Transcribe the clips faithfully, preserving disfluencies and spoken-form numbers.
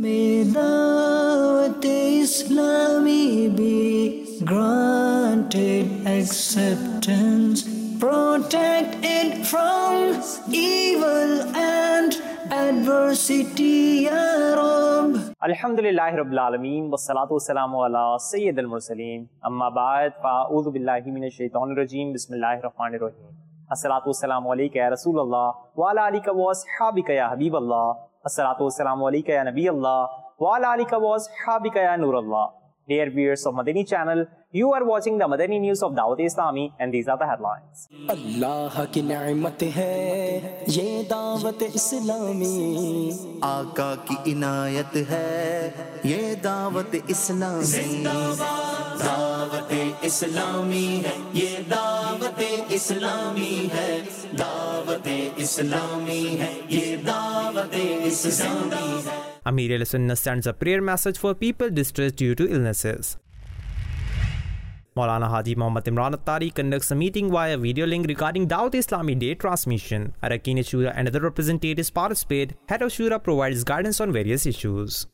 May Dawat Islami be granted acceptance, protect it from evil and adversity, Ya Rabb. Alhamdulillahi Rabbil Alameen, wassalatu wassalamu ala Sayyidil Mursaleen, amma ba'd, fa'udhu billahi minash shaitanir rajim, bismillahir rahmanir rahim. Assalatu wassalamu alayka ya Rasulullah, wa ala alika wa ashabika ya Habiballah. Assalatu wassalamu alayka ya Nabi Allah, wa ala alika wa ashabika ya Nurullah. Dear viewers of Madani channel, you are watching the Madani news of Dawat Islami, and these are the headlines. Allah ki ni'mat hai ye Dawat Islami, आका की इनायत है ये दावत इस्लामी, दावत इस्लामी है ये दावत इस्लामी है, दावत इस्लामी है ये दावत इस्लामी है. Amir al-Sunnah sends a prayer message for people distressed due to illnesses. Maulana Haji Muhammad Imran Attari conducts a meeting via video link regarding Dawat Islami Day transmission. Arakin Shura and other representatives participate. Head of Shura provides guidance on various issues.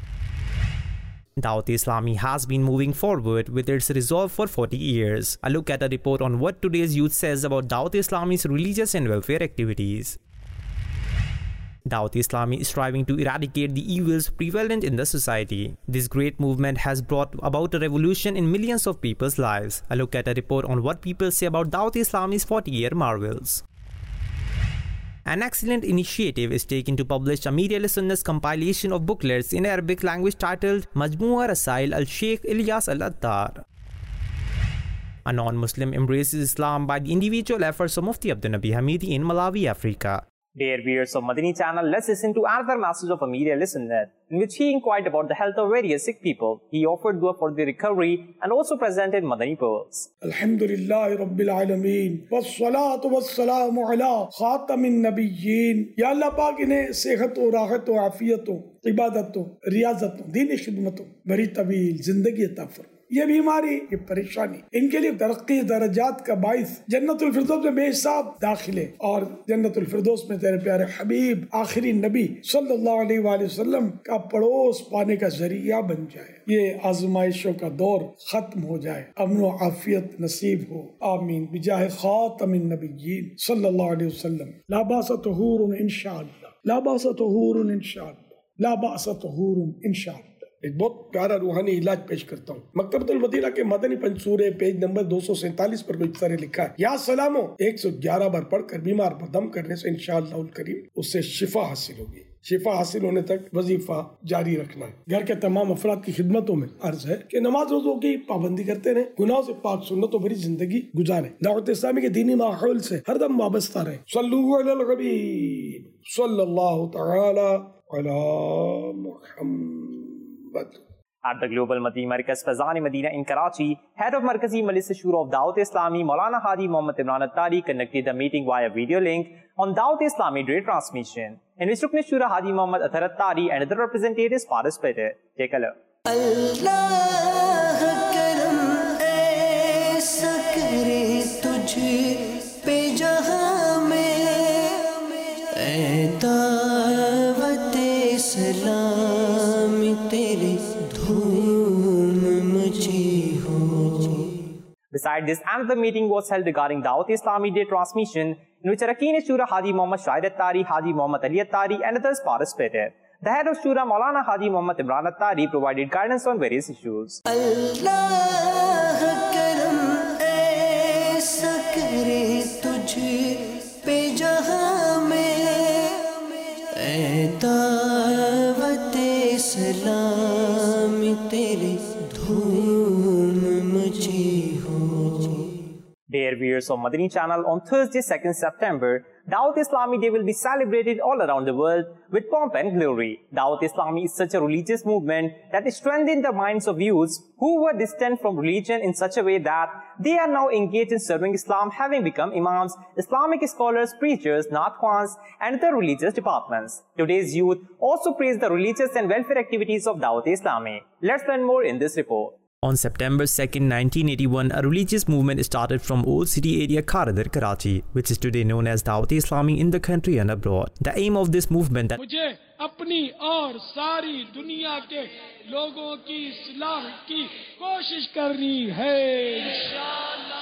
Dawat Islami has been moving forward with its resolve for forty years. A look at a report on what today's youth says about Dawat Islami's religious and welfare activities. Dawat Islami is striving to eradicate the evils prevalent in the society. This great movement has brought about a revolution in millions of people's lives. A look at a report on what people say about Dawat Islami's forty-year marvels. An excellent initiative is taken to publish Amir al-Sunnah's compilation of booklets in Arabic language titled Majmua Rasail al-Sheikh Ilyas al-Attar. A non-Muslim embraces Islam by the individual efforts of Mufti Abdul Nabi Hamidi in Malawi, Africa. Dear viewers of Madani channel, let's listen to another message of Amir al-Sunnah, in which he inquired about the health of various sick people. He offered dua for their recovery and also presented Madani pearls. Alhamdulillahi Rabbil Alameen, wassalatu wassalamu ala khatamin nabiyyin. Ya Allah Pak inhe sehat o rahat o afiyat o ibadat o riyazat o deen khidmat o bari tabeel zindagi ata फरमा. ये बीमारी, ये परेशानी, इनके लिए तरक्की दरजात का बाइस जन्नतुल फिरदौस में बेहिसाब दाखिले और जन्नतुल फिरदौस में तेरे प्यारे हबीब आखिरी नबी सल्लल्लाहु अलैहि वसल्लम का पड़ोस पाने का जरिया बन जाए. ये आजमाइशों का दौर खत्म हो जाए, अमन व आफियत नसीब हो. आमीन बिजाह खातमिन नबिय्यीन सल्लल्लाहु अलैहि वसल्लम. ला बास तहूरुन इंशाअल्लाह, ला बास तहूरुन इंशाअल्लाह, ला बास तहूरुन इंशाअल्लाह. एक बहुत प्यारा रूहानी इलाज पेश करता हूँ. मकतबतुल मदीना के मदनी पंसूरे पेज नंबर दो सौ सैंतालीस पर कुछ तरह लिखा है, या सलामो एक सौ ग्यारह बार पढ़कर बीमार पर दम करने से इंशाअल्लाह करीम उससे शिफा हासिल होगी. शिफा हासिल होने तक वजीफा जारी रखना है. घर के तमाम अफराद की खिदमतों में अर्ज है कि नमाज रोजों की पाबंदी करते रहे, गुनाहों से पाक सुन्नतों भरी जिंदगी गुजारें, दावत इस्लामी के दीनी माहौल से हरदम वाबस्ता रहें. सल्लु अलल हबीब सल्लल्लाहु तआला अला Muhammad. At the Global Madani Markaz Fazan Medina in Karachi, head of Markazi Majlis Shura of Dawat Islami, Maulana Haji Muhammad Imran Attari conducted a meeting via video link on Dawat Islami Day transmission, in which Rukn Shura Haji Muhammad Athar Attari and other representatives participated. Take a look. Allah karam aisa kare tujhe pe jahan mein ae Dawat Islami tere Besides this, another meeting was held regarding Dawat Islami Day transmission, in which Arakin Shura Haji Muhammad Shahid Attari, Haji Muhammad Ali Attari and others participated. The head of Shura Maulana Haji Muhammad Imran Attari provided guidance on various issues. Allah karam aisa kare tujhe pe jahan mein ae Dawat Islami tere dhoom machi ho. Dear viewers of Madani channel, on Thursday second September, Dawat Islami Day will be celebrated all around the world with pomp and glory. Dawat Islami is such a religious movement that is strengthening the minds of youths who were distant from religion in such a way that they are now engaged in serving Islam, having become imams, Islamic scholars, preachers, nakhwans and other religious departments. Today's youth also praise the religious and welfare activities of Dawat Islami. Let's learn more in this report. On September second, nineteen eighty-one, a religious movement started from Old City area Kharadar, Karachi, which is today known as Dawat-e-Islami in the country and abroad. The aim of this movement that मुझे अपनी और सारी दुनिया के लोगों की इस्लाह की कोशिश करनी है इंशाअल्लाह।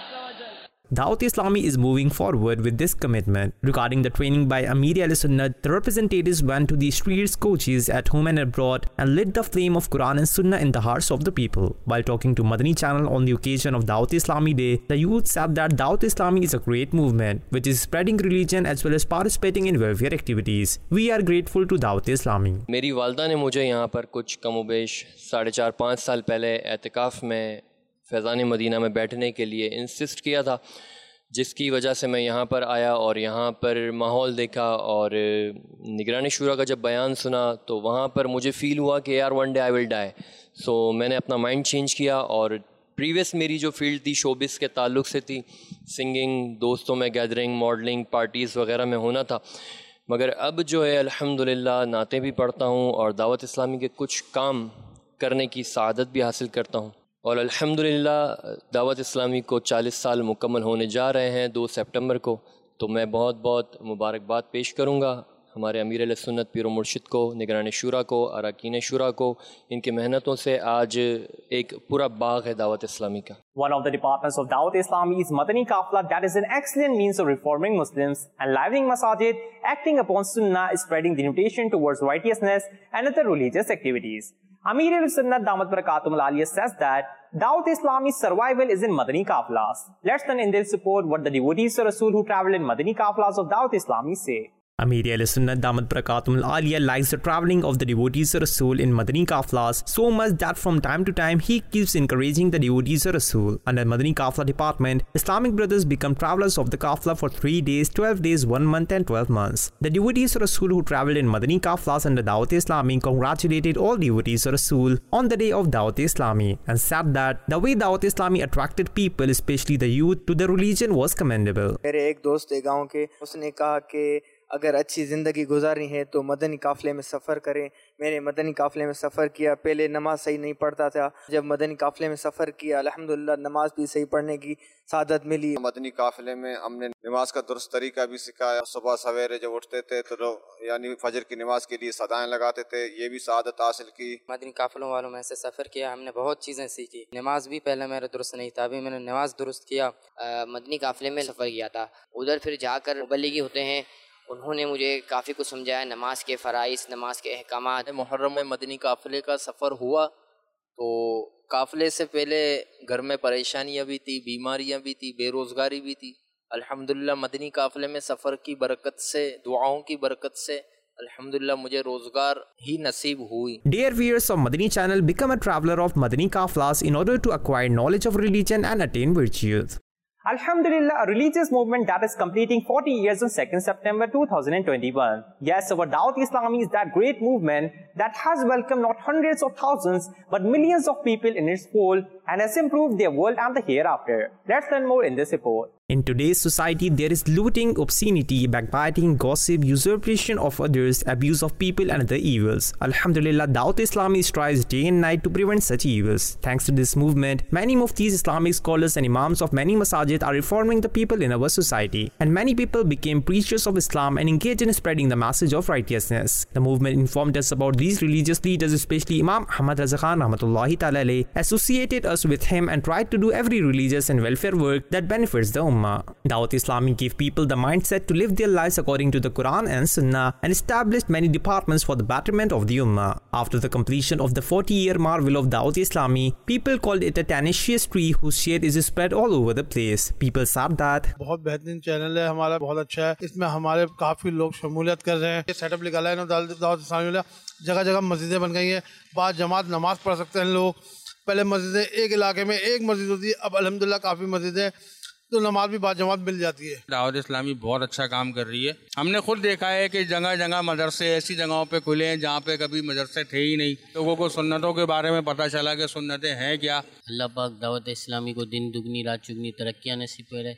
Dawat-e-Islami is moving forward with this commitment. Regarding the training by Amir al-Sunnah, the representatives went to the streets, coaches at home and abroad and lit the flame of Quran and Sunnah in the hearts of the people. While talking to Madani channel on the occasion of Dawat-e-Islami Day, the youth said that Dawat-e-Islami is a great movement which is spreading religion as well as participating in welfare activities. We are grateful to Dawat-e-Islami. मेरी वालदा ने मुझे यहाँ पर कुछ कमोबेश साढ़े चार पाँच साल पहले एतिकाफ़ में फैज़ान मदीना में बैठने के लिए इंसिस्ट किया था, जिसकी वजह से मैं यहाँ पर आया और यहाँ पर माहौल देखा और निगरानी शुरा का जब बयान सुना तो वहाँ पर मुझे फ़ील हुआ कि यार one day I will die. So मैंने अपना माइंड चेंज किया और प्रीवियस मेरी जो फील्ड थी शोबिस के ताल्लुक़ से थी, सिंगिंग, दोस्तों में गैदरिंग, मॉडलिंग, पार्टीज़ वगैरह में होना था, मगर अब जो है अल्हम्दुलिल्लाह नातें भी पढ़ता हूँ और दावत इस्लामी के कुछ काम करने की सआदत भी हासिल करता हूँ और अल्हम्दुलिल्लाह दावत इस्लामी को चालीस साल मुकम्मल होने जा रहे हैं दो सितंबर को। तो मैं बहुत बहुत मुबारकबाद पेश करूँगा हमारे अमीर अहले सुन्नत पीर व मुर्शिद को, निगरान शुरा को, अरकान शुरा को। इनकी मेहनतों से आज एक पूरा बाग है दावत इस्लामी का। One of the departments of Dawat-e-Islami is Madani Qafla, that is an excellent means of reforming Muslims and livening masajid, acting upon sunnah, spreading the invitation towards righteousness and other religious activities. Amir al-Sunnah Damat Barakatum al-Aliyah says that Dawat-e-Islami's survival is in Madani Qaflas. Let's then in their support what the devotees of Rasul who travel in Madani Qaflas of Dawat-e-Islami say. Amir al-Sunnah Damat Barakatum al-Aliyah likes the travelling of the devotees of Rasul in Madani Qaflas so much that from time to time he keeps encouraging the devotees of Rasul. Under Madani Qafla department, Islamic brothers become travellers of the Qafla for three days, twelve days, one month and twelve months. The devotees of Rasul who travelled in Madani Qaflas under Dawat-e-Islami congratulated all devotees of Rasul on the day of Dawat-e-Islami and said that the way Dawat-e-Islami attracted people, especially the youth, to the religion was commendable. मेरे एक दोस्त है गाँव के, उसने कहा कि अगर अच्छी ज़िंदगी गुजारनी है तो मदनी काफ़िले में सफ़र करें। मैंने मदनी काफ़िले में सफ़र किया, पहले नमाज सही नहीं पढ़ता था, जब मदनी काफ़िले में सफ़र किया अल्हम्दुलिल्लाह नमाज भी सही पढ़ने की सादत मिली। मदनी काफ़िले में हमने नमाज का दुरुस्त तरीका भी सिखाया। सुबह सवेरे जब उठते थे तो यानी फजर की नमाज के लिए सदाएं लगाते थे, ये भी सादत हासिल की। मदनी काफ़िलों वालों में से सफ़र किया, हमने बहुत चीज़ें सीखी। नमाज भी पहले मेरा दुरुस्त नहीं था, अभी मैंने नमाज दुरुस्त किया। आ, मदनी काफ़िले में सफ़र किया था, उधर फिर जाकर मुबल्लिगी होते हैं, उन्होंने मुझे काफ़ी कुछ समझाया, नमाज के फ़राइज़, नमाज के अहकामात। मुहर्रम में मदनी काफ़िले का सफ़र हुआ तो काफ़िले से पहले घर में परेशानियां भी थी, बीमारियां भी थी, बेरोज़गारी भी थी। अल्हम्दुलिल्लाह मदनी काफ़िले में सफ़र की बरकत से, दुआओं की बरकत से अल्हम्दुलिल्लाह मुझे रोज़गार ही नसीब हुई। Dear viewers of Madani channel, become a traveller of Madani Qaflas in order to acquire knowledge of religion and attain virtues. Alhamdulillah, a religious movement that is completing forty years on second September two thousand twenty-one. Yes, our Dawat-e-Islami is that great movement that has welcomed not hundreds of thousands but millions of people in its fold and has improved their world and the hereafter. Let's learn more in this report. In today's society, there is looting, obscenity, backbiting, gossip, usurpation of others, abuse of people and other evils. Alhamdulillah, Dawat-e-Islami strives day and night to prevent such evils. Thanks to this movement, many Muftis, Islamic scholars and Imams of many masajid are reforming the people in our society. And many people became preachers of Islam and engaged in spreading the message of righteousness. The movement informed us about these religious leaders, especially Imam Ahmad Raza Khan Rahmatullahi Ta'ala alayhi, associated us with him and tried to do every religious and welfare work that benefits the Ummah. Dawat-e-Islami gave people the mindset to live their lives according to the Quran and Sunnah and established many departments for the betterment of the Ummah. After the completion of the forty-year marvel of Dawat-e-Islami, people called it a tenacious tree whose shade is spread all over the place. People said that बहुत बेहतरीन channel है हमारा, बहुत अच्छा है, इसमें हमारे काफ़ी लोग शमूलियत कर रहे हैं। ये सेटअप निकाला है ना दावत-ए-इस्लामी, जगह जगह मस्जिदें बन गई हैं, बाद जमात नमाज पढ़ सकते हैं लोग। पहले मस्जिदें एक इलाके में एक मस्जिद होती है, अब अल्हम्दुलिल्लाह काफ़ी मस्जिदें तो नमाज भी बाद जमात मिल जाती है। दावत इस्लामी बहुत अच्छा काम कर रही है। हमने खुद देखा है कि जगह जगह मदरसे ऐसी जगहों पे खुले हैं जहाँ पे कभी मदरसे थे ही नहीं। लोगों को सुन्नतों के बारे में पता चला कि सुन्नतें हैं क्या। अल्लाह पाक दावत इस्लामी को दिन दुगनी रात चुगनी तरक्कियाँ नसीब करे,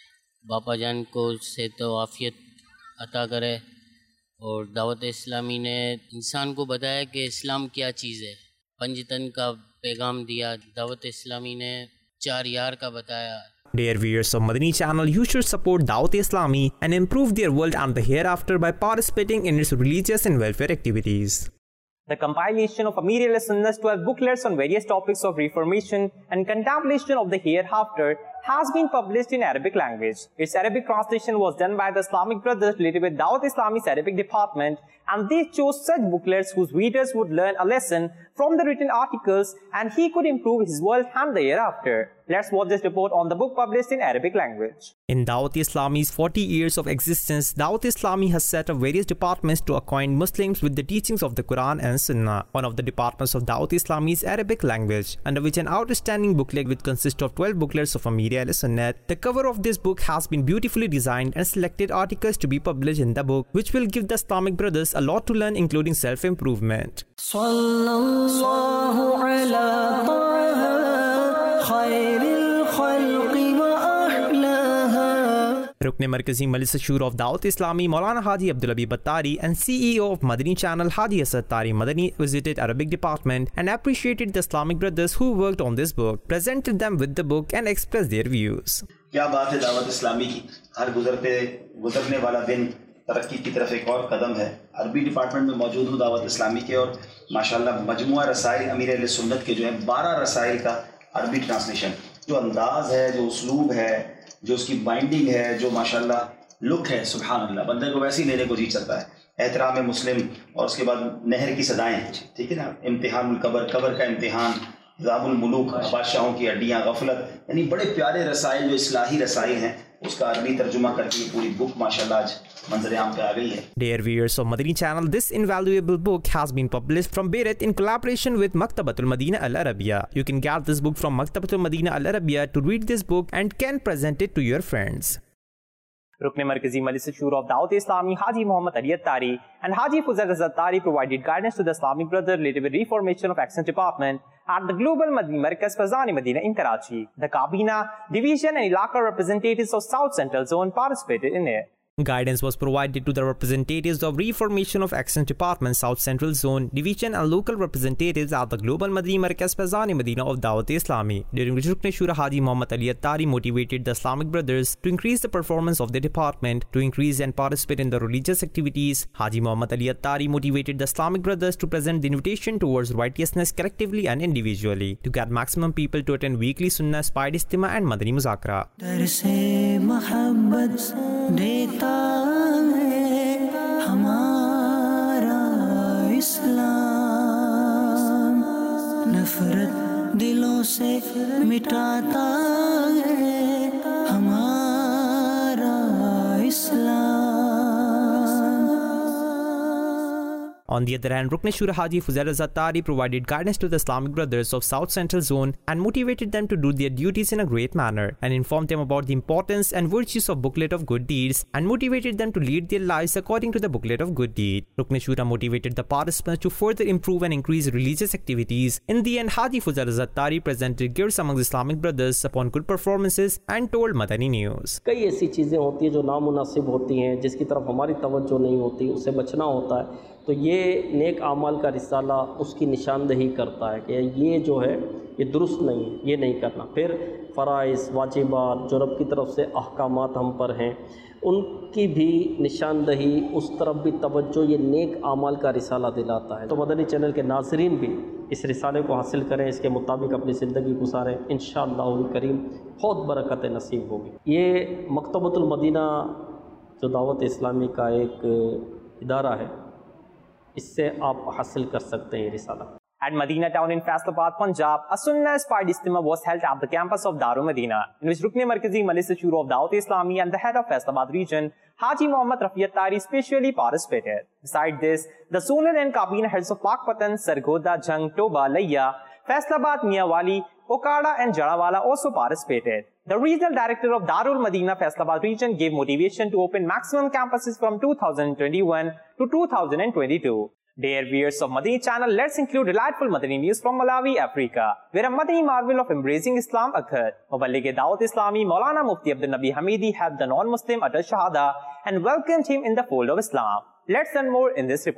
बापा जान को सेहत व आफियत अता करे और दावत इस्लामी ने इंसान को बताया कि इस्लाम क्या चीज़ है। पंजतन का पैगाम दिया। दावत इस्लामी ने चार यार का बताया। Dear viewers of Madani channel, you should support Dawat Islami and improve their world and the hereafter by participating in its religious and welfare activities. The compilation of Amir al-Sunnah's twelve booklets on various topics of reformation and contemplation of the hereafter has been published in Arabic language. Its Arabic translation was done by the Islamic Brothers related with Dawat Islami's Arabic department, and they chose such booklets whose readers would learn a lesson from the written articles and he could improve his world and the hereafter. Let's watch this report on the book published in Arabic language. In Dawat Islami's forty years of existence, Dawat Islami has set up various departments to acquaint Muslims with the teachings of the Quran and Sunnah. One of the departments of Dawat Islami is Arabic language, under which an outstanding booklet which consists of twelve booklets of Amir al-Sunnah. The cover of this book has been beautifully designed and selected articles to be published in the book, which will give the Islamic brothers a lot to learn, including self-improvement. Rukn Markazi Majlis Shura of Dawat Islami Maulana Haji Abdul Habib Attari and C E O of Madani channel Haji Asad Tari Madani visited Arabic department and appreciated the Islamic brothers who worked on this book, presented them with the book and expressed their views. क्या बात है दावत इस्लामी की, हर गुजरते गुजरने वाला दिन तरक्की की तरफ एक और कदम है। अरबी डिपार्टमेंट में मौजूद हूँ दावत इस्लामी के, और माशाल्लाह मजमुआ रसाइल अमीर अहले सुन्नत के जो है बारह रसाइल का अरबी ट्रांसलेशन, जो अंदाज है, जो उसलूब है, जो उसकी बाइंडिंग है, जो माशाल्लाह लुक है, सुभान अल्लाह, बंदे को वैसे ही लेने को जी चलता है। एहतराम मुस्लिम, और उसके बाद नहर की सदाएं, ठीक है ना, इम्तिहान कबर, कबर का इम्तिहान, ज़ाबुल मुलूक, बादशाहों की हड्डियाँ, गफलत, यानी बड़े प्यारे रसाइल जो इस्लाही रसाइल हैं, उसका अरबी तर्जुमा करके पूरी बुक माशाल्लाह आज मंजर आम पे आ गई है। Dear viewers of Madani channel, this invaluable book has been published from Beirut in collaboration with Maktabatul Madina Al Arabiya. You can get this book from Maktabatul Madina Al Arabiya to read this book and can present it to your friends. Rukn Markazi Majlis Shura of Dawat Islami Haji Muhammad Ali Attari and Haji Fuzail Raza Attari provided guidance to the Islamic Brother related with reformation of Accent Department at the Global Madani Markaz Fazani Medina in Karachi. The Kabina, Division and Ilaka representatives of South Central Zone participated in it. Guidance was provided to the representatives of Reformation of Accent Department, South Central Zone, Division and local representatives at the Global Madani Markaz Fazani Medina of Dawat Islami, during which Rukn Shura Haji Muhammad Ali Attari motivated the Islamic brothers to increase the performance of the department, to increase and participate in the religious activities. Haji Muhammad Ali Attari motivated the Islamic brothers to present the invitation towards righteousness collectively and individually, to get maximum people to attend weekly Sunnah, Spied Istima and Madani Muzakra. है हमारा इस्लाम, नफरत दिलों से मिटाता है हमारा इस्लाम। On the other hand, Rukn Shura Haji Fuzail Raza Attari provided guidance to the Islamic brothers of South Central Zone and motivated them to do their duties in a great manner, and informed them about the importance and virtues of Booklet of Good Deeds and motivated them to lead their lives according to the Booklet of Good Deed. Rukn Shura motivated the participants to further improve and increase religious activities. In the end, Haji Fuzail Raza Attari presented gifts among the Islamic brothers upon good performances and told Madani News. कई ऐसी चीज़ें होती हैं जो नामुनासिब होती हैं, जिसकी तरफ हमारी तवज्जो नहीं होती, उससे बचना होता है। तो ये नेक आमाल का रिसाला उसकी निशानदही करता है कि ये जो है ये दुरुस्त नहीं है, ये नहीं करना। फिर फ़राइज़, वाजिबात जो रब की तरफ से अहकामात हम पर हैं, उनकी भी निशानदही, उस तरफ भी तवज्जो ये नेक आमाल का रिसाला दिलाता है। तो मदनी चैनल के नाज़रीन भी इस रिसाले को हासिल करें, इसके मुताबिक अपनी ज़िंदगी गुजारें, इंशाअल्लाह करीम बहुत बरकत नसीब होगी। ये मकतबतुल मदीना जो दावत इस्लामी का एक इदारा है, इससे आप हासिल कर सकते हैं ये रिसाला। At Madina town in Faisalabad, Punjab, a Sunnah Spied Istima was held at the campus of Darul Madina, in which Rukn Markazi Majlis Shura of Dawat Islami and the head of Faisalabad region, Haji Muhammad Rafi Attari, specially participated. Besides this, the zonal and Kabina heads of Pakpatan, Sargodha, Jang, Toba, Layya, Faisalabad, Miawali, Okada and Jarawala also participated. The regional director of Darul Madina Faisalabad region gave motivation to open maximum campuses from two thousand twenty-one to two thousand twenty-two. Dear viewers of Madani channel, let's include delightful Madani news from Malawi, Africa, where a Madani marvel of embracing Islam occurred. Muballigh Dawat Islami Maulana Mufti Abdul Nabi Hamidi helped the non-Muslim utter Shahada and welcomed him in the fold of Islam. Let's learn more in this report.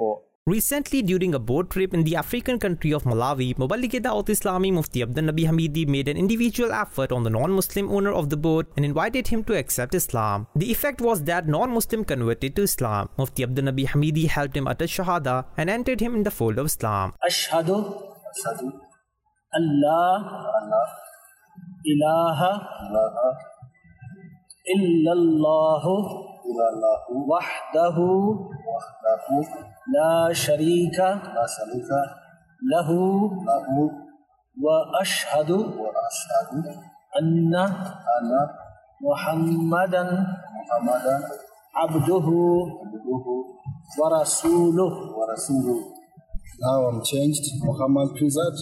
Recently, during a boat trip in the African country of Malawi, Muballigh-e-Dawat Islami Mufti Abdul Nabi Hamidi made an individual effort on the non-Muslim owner of the boat and invited him to accept Islam. The effect was that non-Muslim converted to Islam. Mufti Abdul Nabi Hamidi helped him utter Shahada and entered him in the fold of Islam. Ashhadu Allah ilaha illallahu wahdahu la sharika lahu wa ashhadu anna Muhammadan abduhu wa rasuluh. Now I'm changed, Muhammad Krizat.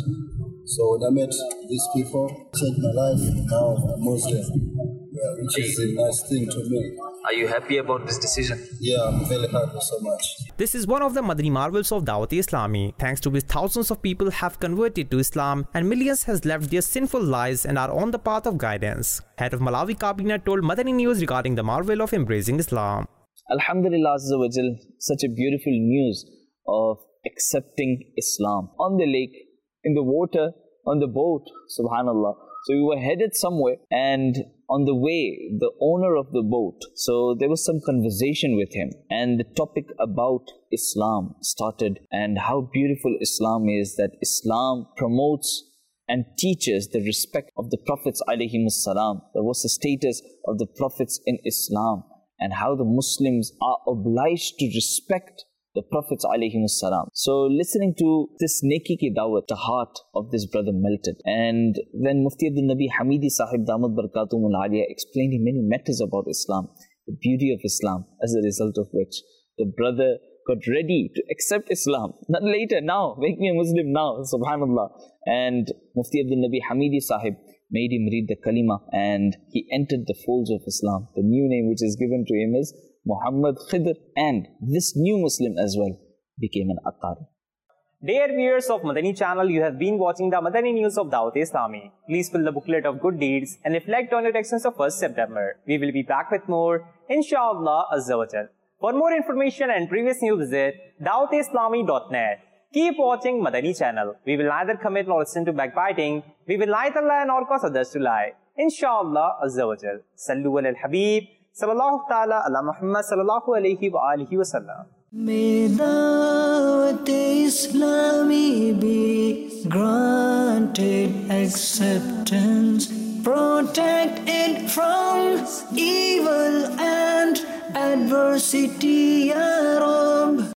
So when I met these people, changed my life. Now I'm Muslim, yeah, which is a nice thing to me. Are you happy about this decision? Yeah, I'm very happy so much. This is one of the Madani marvels of Dawat-e-Islami, thanks to which thousands of people have converted to Islam and millions has left their sinful lives and are on the path of guidance. Head of Malawi Kabinat told Madani News regarding the marvel of embracing Islam. Alhamdulillah Azza wa Jal, such a beautiful news of accepting Islam. On the lake, in the water, on the boat, subhanallah. So we were headed somewhere, and on the way, the owner of the boat, so there was some conversation with him, and the topic about Islam started, and how beautiful Islam is, that Islam promotes and teaches the respect of the Prophets alayhimus salam. There was the status of the Prophets in Islam, and how the Muslims are obliged to respect the Prophets alayhimus salam. So listening to this Neki ki Dawat, the heart of this brother melted. And when Mufti Abdul Nabi Hamidi Sahib Damat Barakatuhum Al-Aliyah explained in many matters about Islam, the beauty of Islam, as a result of which the brother got ready to accept Islam. Not later, now, make me a Muslim now, subhanallah. And Mufti Abdul Nabi Hamidi Sahib made him read the kalima, and he entered the folds of Islam. The new name which is given to him is Muhammad Khidr, and this new Muslim as well became an Attari. Dear viewers of Madani channel, you have been watching the Madani News of Dawat-e-Islami. Please fill the booklet of good deeds and reflect on your actions of first September. We will be back with more, inshallah Azza wa Jal. For more information and previous news, visit dawat islami dot net. Keep watching Madani channel. We will neither commit nor listen to backbiting. We will neither lie nor cause others to lie. Inshallah Azza wa Jal. Sallu ala al-Habib. Sallallahu ta'ala ala Muhammad sallallahu alayhi wa alihi wa sallam. May Dawat-e-Islami be granted acceptance. Protect it from evil and adversity.